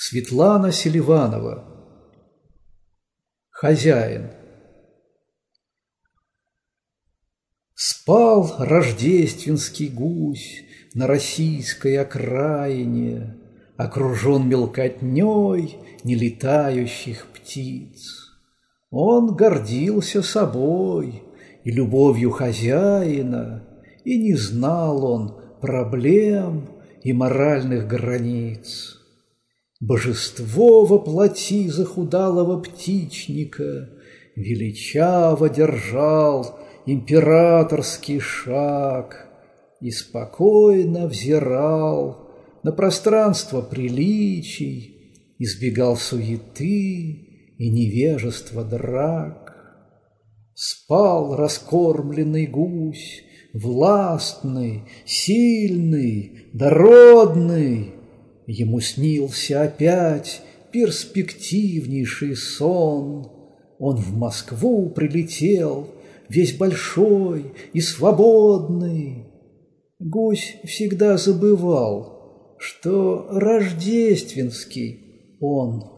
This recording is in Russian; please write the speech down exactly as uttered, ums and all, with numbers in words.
Светлана Селиванова. Хозяин. Спал рождественский гусь на российской окраине, окружен мелкотней нелетающих птиц. Он гордился собой и любовью хозяина, и не знал он проблем и моральных границ. Божество воплоти захудалого птичника величаво держал императорский шаг и спокойно взирал на пространство приличий, избегал суеты и невежества драк. Спал раскормленный гусь, властный, сильный, дородный. Ему снился опять перспективнейший сон. Он в Москву прилетел, весь большой и свободный. Гусь всегда забывал, что рождественский он.